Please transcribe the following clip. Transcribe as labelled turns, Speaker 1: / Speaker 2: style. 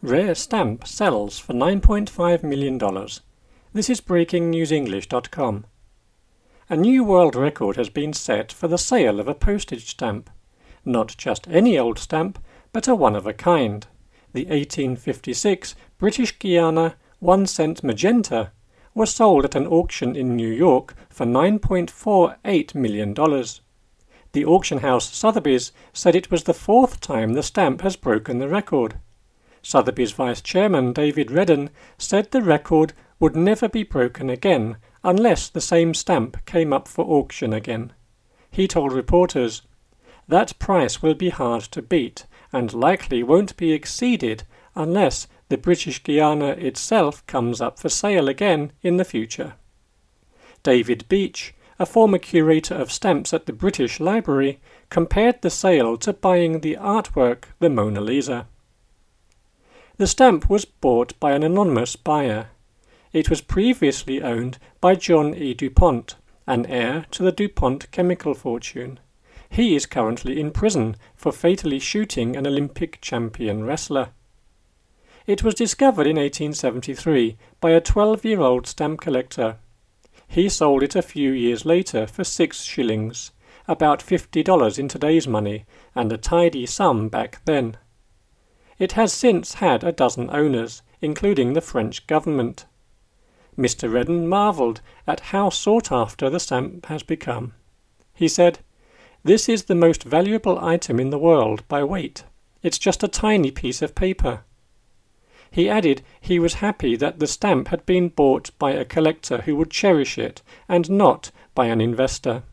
Speaker 1: Rare stamp sells for $9.5 million. This is BreakingNewsEnglish.com. A new world record has been set for the sale of a postage stamp. Not just any old stamp, but a one-of-a-kind. The 1856 British Guiana 1-cent magenta was sold at an auction in New York for $9.48 million. The auction house Sotheby's said it was the fourth time the stamp has broken the record. Sotheby's vice chairman David Redden said the record would never be broken again unless the same stamp came up for auction again. He told reporters, "That price will be hard to beat and likely won't be exceeded unless the British Guiana itself comes up for sale again in the future." David Beach, a former curator of stamps at the British Library, compared the sale to buying the artwork The Mona Lisa. The stamp was bought by an anonymous buyer. It was previously owned by John E. DuPont, an heir to the DuPont chemical fortune. He is currently in prison for fatally shooting an Olympic champion wrestler. It was discovered in 1873 by a 12-year-old stamp collector. He sold it a few years later for 6 shillings, about $50 in today's money, and a tidy sum back then. It has since had a dozen owners, including the French government. Mr. Redden marvelled at how sought after the stamp has become. He said, "This is the most valuable item in the world by weight. It's just a tiny piece of paper." He added he was happy that the stamp had been bought by a collector who would cherish it and not by an investor.